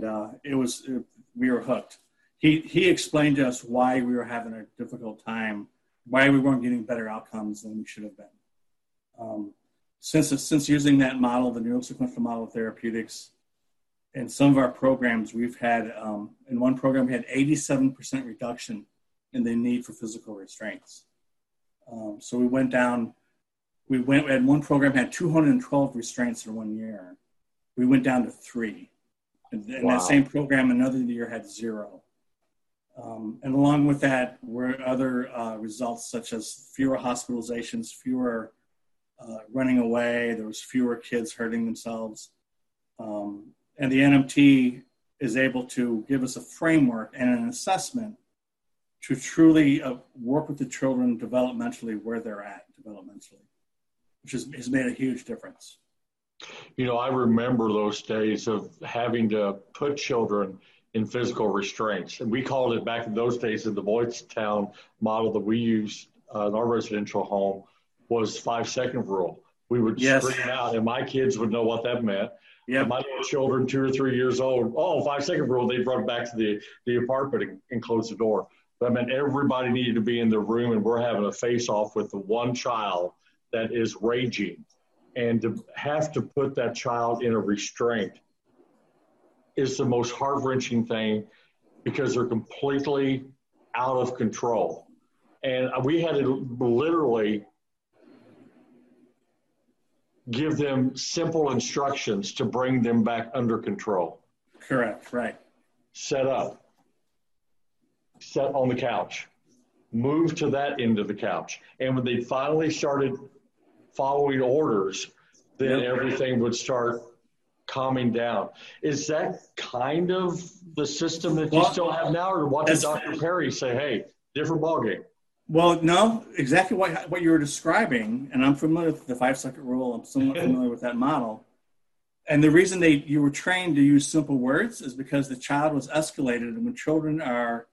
we were hooked. He explained to us why we were having a difficult time, why we weren't getting better outcomes than we should have been. Since using that model, the neurosequential model of therapeutics, in some of our programs, we've had, in one program, we had 87% reduction in the need for physical restraints. So we went down. And one program had 212 restraints in 1 year. We went down to 3. And that same program another year had 0. And along with that were other results such as fewer hospitalizations, fewer running away. There was fewer kids hurting themselves. And the NMT is able to give us a framework and an assessment to truly work with the children developmentally where they're at developmentally, which has made a huge difference. I remember those days of having to put children in physical restraints. And we called it back in those days in the Boydstown model that we used in our residential home was 5-second rule. We would scream out, and my kids would know what that meant. Yeah, my little children, 2 or 3 years old, 5-second rule, they'd run back to the apartment and close the door. That meant everybody needed to be in the room, and we're having a face-off with the one child that is raging, and to have to put that child in a restraint is the most heart-wrenching thing, because they're completely out of control. And we had to literally give them simple instructions to bring them back under control. Correct, right. Set up, set on the couch, move to that end of the couch. And when they finally started following orders, then everything would start calming down. Is that kind of the system that you still have now, or what did Dr. Perry say? Hey, different ballgame. Well, no, exactly what you were describing, and I'm familiar with the 5-second rule. I'm somewhat familiar with that model. And the reason you were trained to use simple words is because the child was escalated, and when children are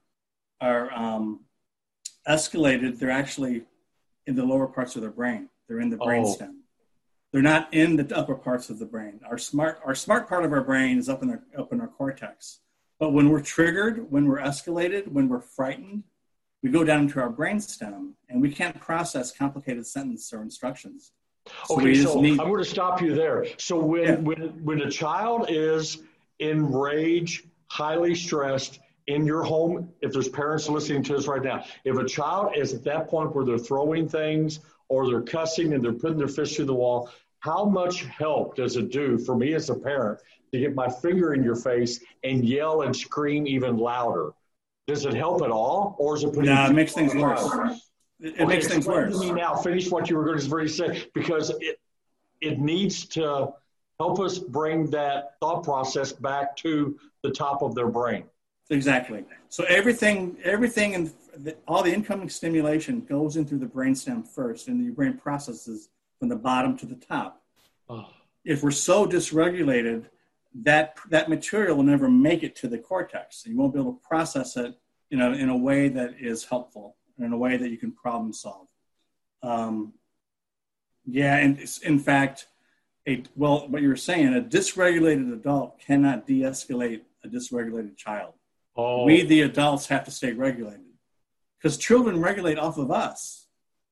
escalated, they're actually in the lower parts of their brain. They're in the brainstem. They're not in the upper parts of the brain. Our smart part of our brain is up in our cortex. But when we're triggered, when we're escalated, when we're frightened, we go down into our brainstem, and we can't process complicated sentences or instructions. So I'm going to stop you there. So when a child is enraged, highly stressed in your home, if there's parents listening to us right now, if a child is at that point where they're throwing things or they're cussing and they're putting their fist through the wall, how much help does it do for me as a parent to get my finger in your face and yell and scream even louder? Does it help at all, or is it putting? No, it makes things worse. It makes things worse. To me now, finish what you were going to say, because it needs to help us bring that thought process back to the top of their brain. Exactly. So everything, and all the incoming stimulation goes in through the brainstem first, and your brain processes from the bottom to the top. Oh. If we're so dysregulated, that material will never make it to the cortex. You won't be able to process it, in a way that is helpful, in a way that you can problem solve. And in fact, what you were saying, a dysregulated adult cannot de-escalate a dysregulated child. Oh. We, the adults, have to stay regulated, because children regulate off of us.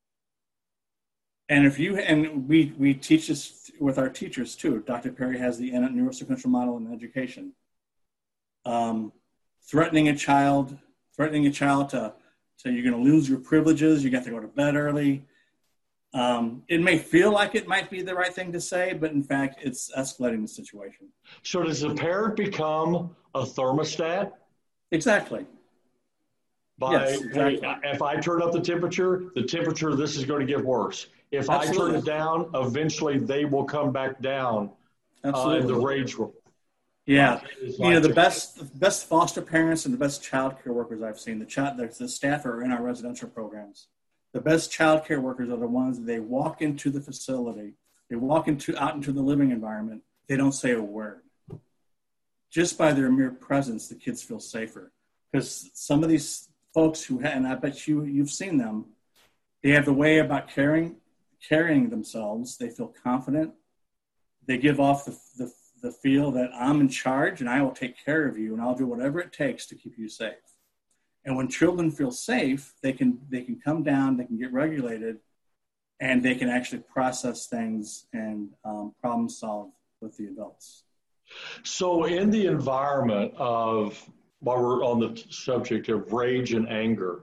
And we teach this with our teachers too. Dr. Perry has the neurosequential model in education. Threatening a child to you're going to lose your privileges, you got to go to bed early. It may feel like it might be the right thing to say, but in fact, it's escalating the situation. So does the parent become a thermostat? Exactly. Yes, exactly. If I turn up the temperature, this is going to get worse. If Absolutely. I turn it down, eventually they will come back down. Absolutely. In the rage room. Yeah. The best foster parents and the best child care workers I've seen, the staff are in our residential programs. The best child care workers are the ones that they walk into the facility, they walk out into the living environment, they don't say a word. Just by their mere presence, the kids feel safer. Because some of these folks and I bet you've seen them, they have the way about carrying themselves. They feel confident. They give off the feel that I'm in charge and I will take care of you and I'll do whatever it takes to keep you safe. And when children feel safe, they can come down, they can get regulated, and they can actually process things and problem solve with the adults. So in the environment while we're on the subject of rage and anger,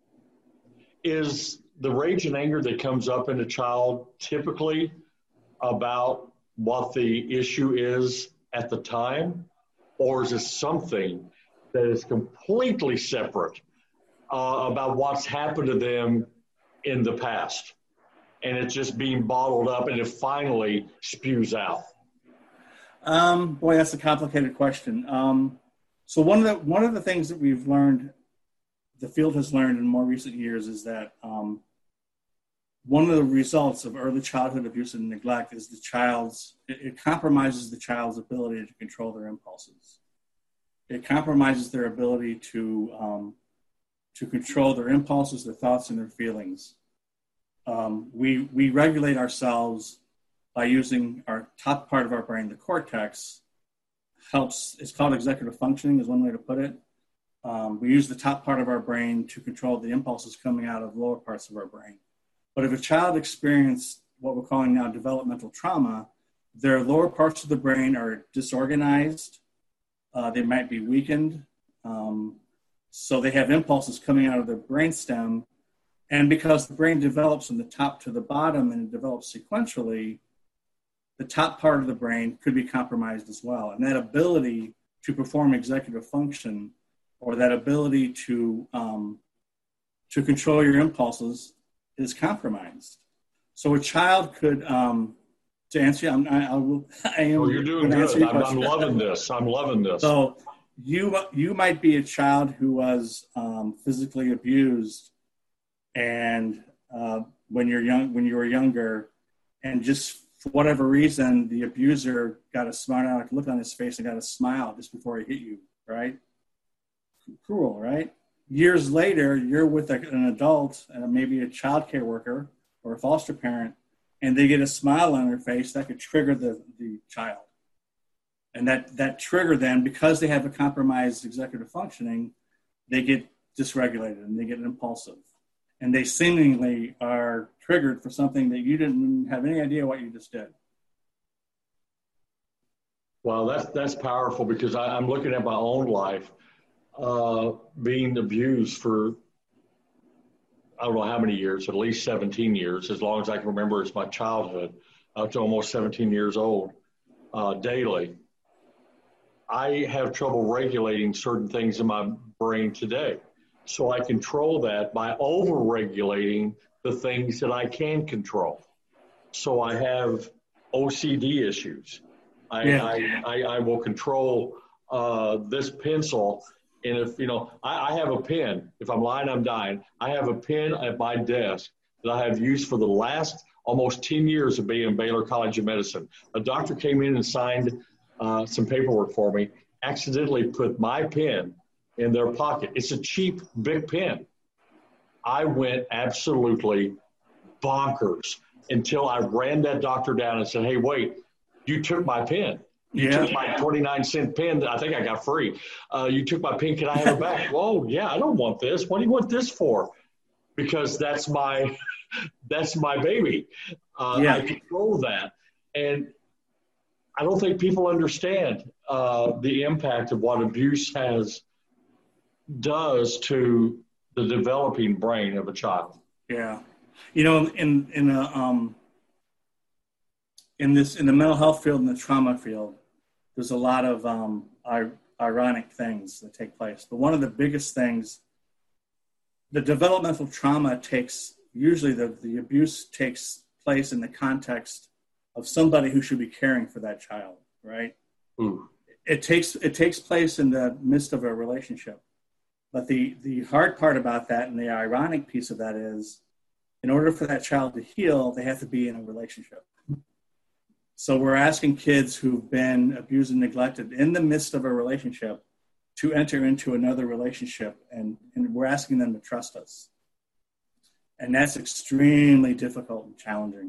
is the rage and anger that comes up in a child typically about what the issue is at the time, or is it something that is completely separate about what's happened to them in the past, and it's just being bottled up and it finally spews out? Boy, that's a complicated question. So one of the things that we've learned, the field has learned in more recent years, is that one of the results of early childhood abuse and neglect is it compromises the child's ability to control their impulses. It compromises their ability to control their impulses, their thoughts, and their feelings. We regulate ourselves by using our top part of our brain, the cortex. It's called executive functioning is one way to put it. We use the top part of our brain to control the impulses coming out of lower parts of our brain. But if a child experienced what we're calling now developmental trauma, their lower parts of the brain are disorganized. They might be weakened. So they have impulses coming out of their brainstem. And because the brain develops from the top to the bottom and it develops sequentially, the top part of the brain could be compromised as well. And that ability to perform executive function, or that ability to control your impulses, is compromised. So a child could, to answer you, I am. Oh, you're doing good. I'm loving this. I'm loving this. So you might be a child who was physically abused, and when you were younger, and just for whatever reason, the abuser got a smart aleck look on his face and got a smile just before he hit you, right? Cruel, right? Years later, you're with an adult, maybe a child care worker or a foster parent, and they get a smile on their face that could trigger the child. And that trigger then, because they have a compromised executive functioning, they get dysregulated and they get impulsive. And they seemingly are triggered for something that you didn't have any idea what you just did. Well, that's powerful, because I'm looking at my own life, being abused for, I don't know how many years, at least 17 years, as long as I can remember. It's my childhood, up to almost 17 years old, daily. I have trouble regulating certain things in my brain today. So I control that by over-regulating the things that I can control. So I have OCD issues. I will control this pencil. And if, I have a pen. If I'm lying, I'm dying. I have a pen at my desk that I have used for the last almost 10 years of being in Baylor College of Medicine. A doctor came in and signed some paperwork for me, accidentally put my pen in their pocket. It's a cheap, big pen. I went absolutely bonkers until I ran that doctor down and said, hey, wait, you took my pen. You took my 29-cent pen that I think I got free. You took my pen. Can I have it back? Whoa, yeah, I don't want this. What do you want this for? Because that's my baby. I control that. And I don't think people understand the impact of what abuse does to the developing brain of a child. Yeah. In the mental health field and the trauma field, there's a lot of ironic things that take place. But one of the biggest things, the developmental trauma usually the abuse takes place in the context of somebody who should be caring for that child, right? Ooh. It takes place in the midst of a relationship. But the hard part about that, and the ironic piece of that, is in order for that child to heal, they have to be in a relationship. So we're asking kids who've been abused and neglected in the midst of a relationship to enter into another relationship, and we're asking them to trust us. And that's extremely difficult and challenging.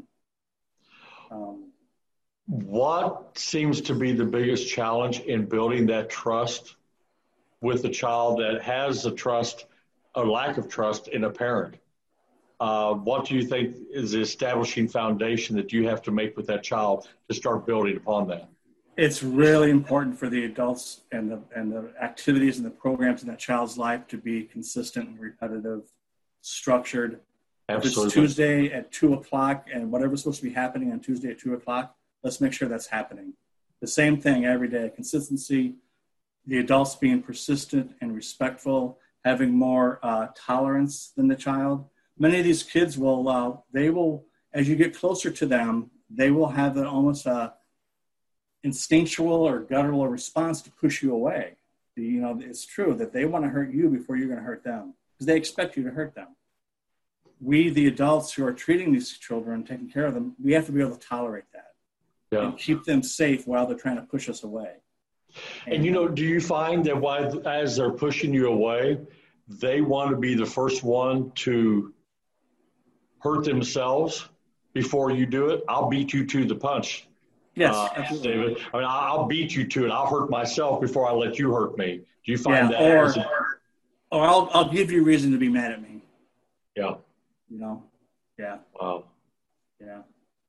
What seems to be the biggest challenge in building that trust with a child that has a trust, a lack of trust in a parent? What do you think is the establishing foundation that you have to make with that child to start building upon that? It's really important for the adults and the activities and the programs in that child's life to be consistent and repetitive, structured. Absolutely. If it's Tuesday at 2:00 and whatever's supposed to be happening on Tuesday at 2:00, let's make sure that's happening. The same thing every day, consistency, the adults being persistent and respectful, having more tolerance than the child. Many of these kids will, as you get closer to them, they will have almost a instinctual or guttural response to push you away. It's true that they want to hurt you before you're going to hurt them, because they expect you to hurt them. We, the adults who are treating these children, taking care of them, we have to be able to tolerate that and keep them safe while they're trying to push us away. And do you find that as they're pushing you away, they want to be the first one to hurt themselves before you do it? I'll beat you to the punch. Yes, David. I mean, I'll beat you to it. I'll hurt myself before I let you hurt me. Do you find that? Or I'll give you reason to be mad at me. Yeah. Yeah. Wow. Yeah.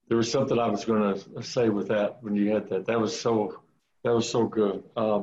There was something I was going to say with that when you had that. That was so good.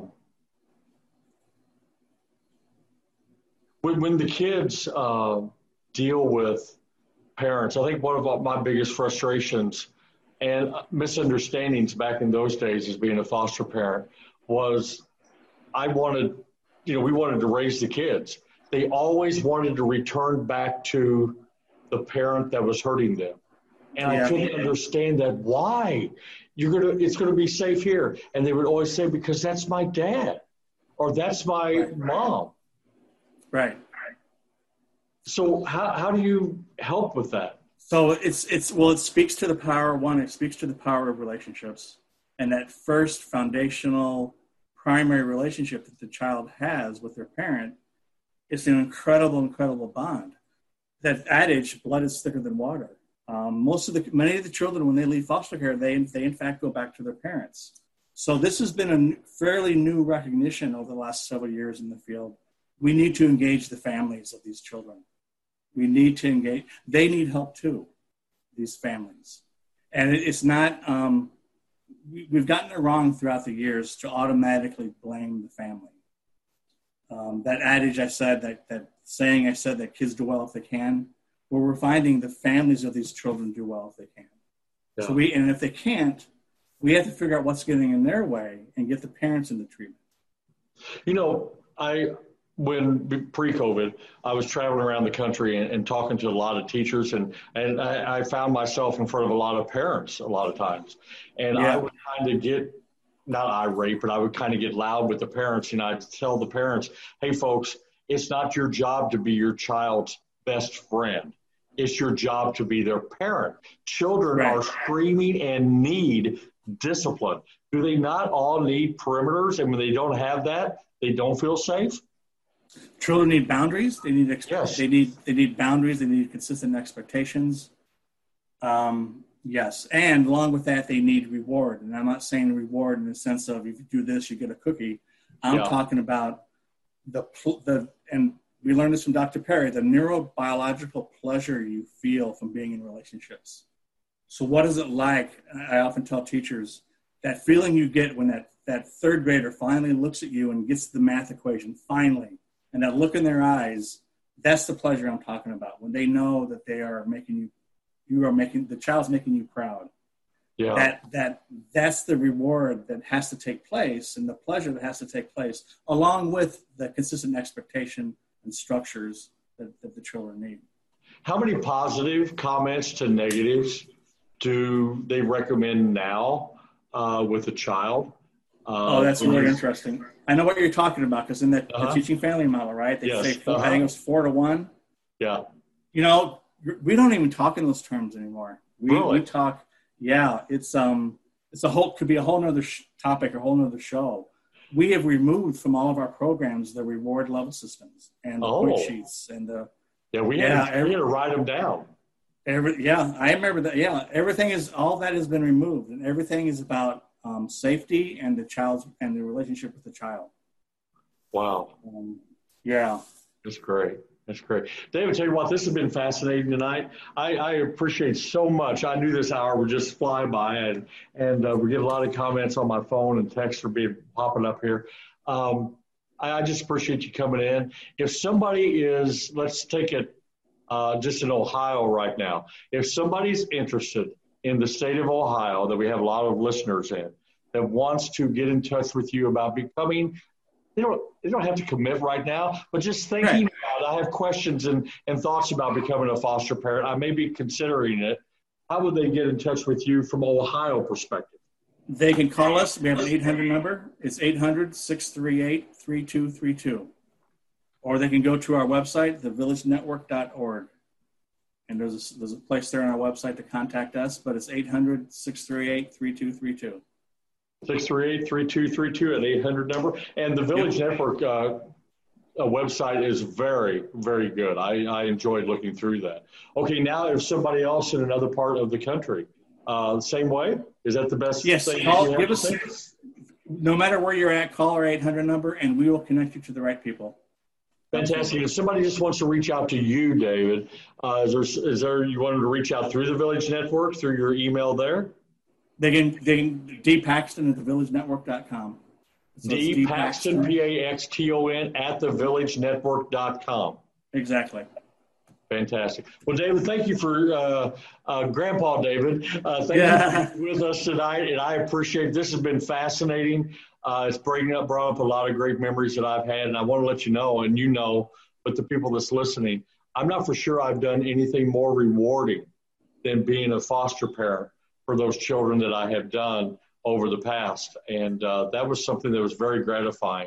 When the kids deal with parents, I think one of my biggest frustrations and misunderstandings back in those days as being a foster parent was we wanted to raise the kids. They always wanted to return back to the parent that was hurting them. And I couldn't understand that. Why? It's going to be safe here. And they would always say, because that's my dad or that's my mom. Right. So how do you help with that? So it speaks to the power. One, it speaks to the power of relationships, and that first foundational primary relationship that the child has with their parent is an incredible bond. That adage, blood is thicker than water. Many of the children, when they leave foster care, they in fact go back to their parents. So this has been a fairly new recognition over the last several years in the field. We need to engage the families of these children. We need to engage. They need help too, these families. And it's not, we've gotten it wrong throughout the years to automatically blame the family. That adage I said, that saying I said that kids do well if they can, well, we're finding the families of these children do well if they can. Yeah. So and if they can't, we have to figure out what's getting in their way and get the parents in the treatment. When pre-COVID, I was traveling around the country and talking to a lot of teachers, and I found myself in front of a lot of parents a lot of times. And I would kind of get, not irate, but I would kind of get loud with the parents. And I'd tell the parents, hey, folks, it's not your job to be your child's best friend. It's your job to be their parent. Children are screaming and need discipline. Do they not all need perimeters? And when they don't have that, they don't feel safe? Children need boundaries. They need they need boundaries. They need consistent expectations. Yes, and along with that, they need reward. And I'm not saying reward in the sense of if you do this, you get a cookie. I'm talking about and we learned this from Dr. Perry, the neurobiological pleasure you feel from being in relationships. So what is it like? I often tell teachers that feeling you get when that third grader finally looks at you and gets the math equation, finally. And that look in their eyes, that's the pleasure I'm talking about. When they know that they are the child's making you proud. Yeah. That's the reward that has to take place and the pleasure that has to take place, along with the consistent expectation and structures that the children need. How many positive comments to negatives do they recommend now with a child? That's really interesting. I know what you're talking about, because in the teaching family model, right? They say, I think it was 4-1. Yeah. We don't even talk in those terms anymore. We talk, it's could be a whole nother topic or whole nother show. We have removed from all of our programs the reward level systems and the point sheets and we had to write them down. I remember that. Yeah, all that has been removed, and everything is about safety and the relationship with the child. Wow. That's great. David, tell you what, this has been fascinating tonight. I appreciate so much. I knew this hour would just fly by, and we get a lot of comments on my phone and texts are popping up here. I just appreciate you coming in. If somebody is, let's take it just in Ohio right now. If somebody's interested in the state of Ohio, that we have a lot of listeners in, that wants to get in touch with you about becoming, they don't have to commit right now, but just thinking about it. I have questions and thoughts about becoming a foster parent. I may be considering it. How would they get in touch with you from Ohio perspective? They can call us. We have an 800 number. It's 800-638-3232. Or they can go to our website, thevillagenetwork.org. And there's a place there on our website to contact us, but it's 800-638-3232. 638-3232 at 800 number. And the Village Network website is very, very good. I enjoyed looking through that. Okay, now if somebody else in another part of the country, same way? Is that the best yes, thing? Give us, no matter where you're at, call our 800 number, and we will connect you to the right people. Fantastic. If somebody just wants to reach out to you, David, is there you want them to reach out through the Village Network, through your email there? They can D. Paxton at thevillagenetwork.com. So D. Paxton, Paxton, at thevillagenetwork.com. Exactly. Fantastic. Well, David, thank you for Grandpa David. Thank you for being with us tonight, and I appreciate it. This has been fascinating. It's brought up a lot of great memories that I've had, and I want to let you know, and you know, but the people that's listening, I'm not for sure I've done anything more rewarding than being a foster parent for those children that I have done over the past, and that was something that was very gratifying.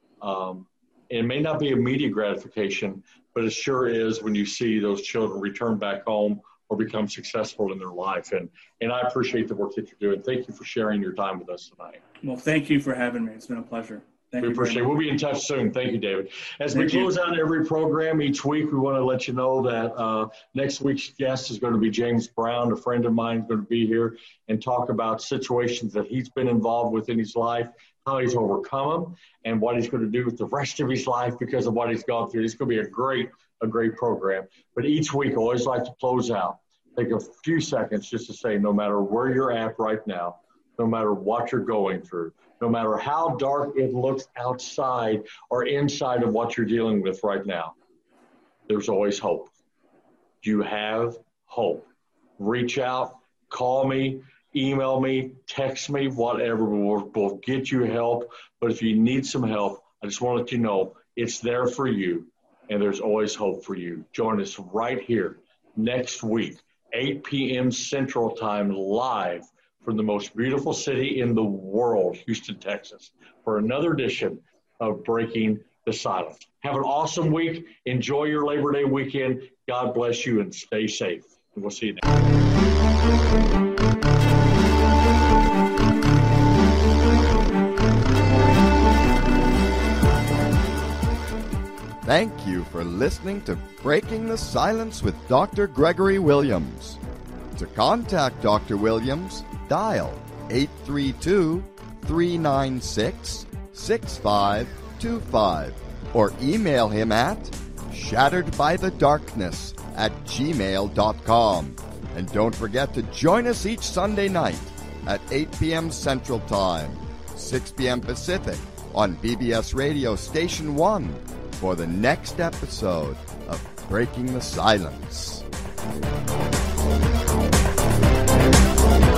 It may not be immediate gratification, but it sure is when you see those children return back home or become successful in their life. And I appreciate the work that you're doing. Thank you for sharing your time with us tonight. Well, thank you for having me. It's been a pleasure. We appreciate it. We'll be in touch soon. Thank you, David. As we close out every program each week, we want to let you know that next week's guest is going to be James Brown. A friend of mine is going to be here and talk about situations that he's been involved with in his life, how he's overcome them, and what he's going to do with the rest of his life because of what he's gone through. It's going to be a great program. But each week, I always like to close out, take a few seconds just to say, no matter where you're at right now, no matter what you're going through, no matter how dark it looks outside or inside of what you're dealing with right now, there's always hope. You have hope. Reach out, call me, email me, text me, whatever. We'll get you help. But if you need some help, I just want to let you know it's there for you, and there's always hope for you. Join us right here next week, 8 p.m. Central Time, live from the most beautiful city in the world, Houston, Texas, for another edition of Breaking the Silence. Have an awesome week. Enjoy your Labor Day weekend. God bless you and stay safe. And we'll see you next time. Thank you for listening to Breaking the Silence with Dr. Gregory Williams. To contact Dr. Williams, dial 832-396-6525 or email him at shatteredbythedarkness@gmail.com. And don't forget to join us each Sunday night at 8 p.m. Central Time, 6 p.m. Pacific on BBS Radio Station 1 for the next episode of Breaking the Silence.